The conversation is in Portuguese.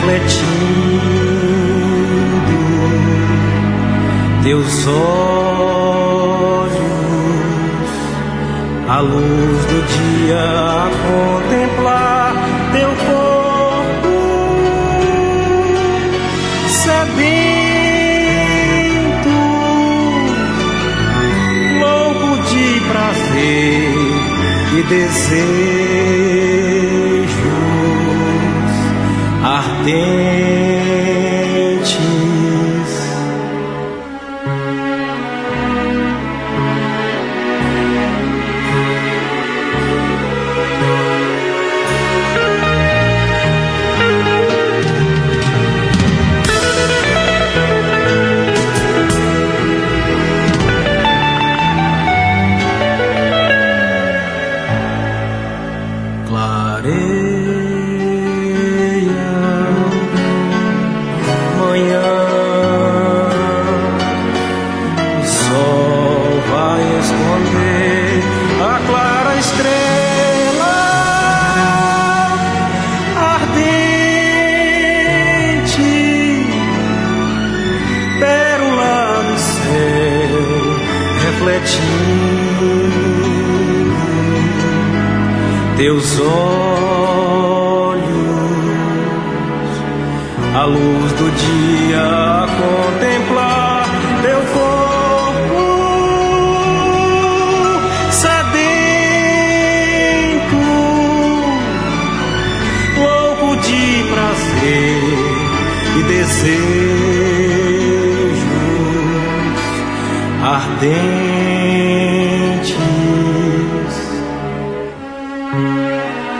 refletindo teus olhos, a luz do dia a contemplar teu corpo sedento, louco de prazer e desejos ardentes. Teus olhos, a luz do dia a contemplar teu corpo sedento, louco de prazer e desejos ardentes.